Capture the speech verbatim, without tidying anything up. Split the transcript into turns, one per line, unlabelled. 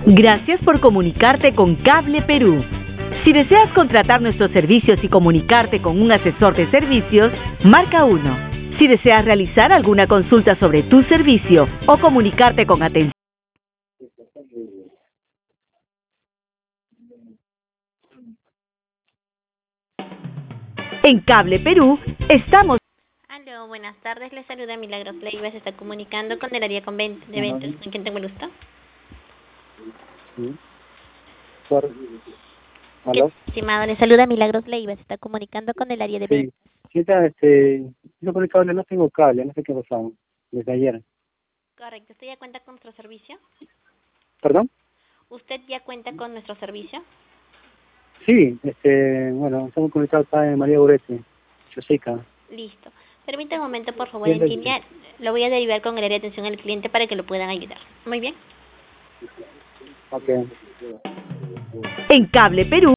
Gracias por comunicarte con Cable Perú. Si deseas contratar nuestros servicios y comunicarte con un asesor de servicios, marca uno. Si deseas realizar alguna consulta sobre tu servicio o comunicarte con atención en Cable Perú, estamos...
Aló, buenas tardes, les saluda Milagros Leiva, se está comunicando con el área conven- de eventos. ¿Con quién tengo el gusto?
Sí. Por...
¿Qué,
¿Aló?
estimado? Le saluda Milagros Leiva, se está comunicando con el área de
Sí.
eventos.
¿Qué tal? Este, yo con el cable no tengo cable, no sé qué pasó desde ayer.
Correcto, ¿usted ya cuenta con nuestro servicio?
¿Perdón?
¿Usted ya cuenta con nuestro servicio?
Sí, este, bueno, estamos conectados acá en María Urete, Chosica.
Listo. Permítame un momento, por favor,
¿Quién
en
es?
línea. Lo voy a derivar con el área de atención al cliente para que lo puedan ayudar. Muy bien.
Ok.
En Cable Perú,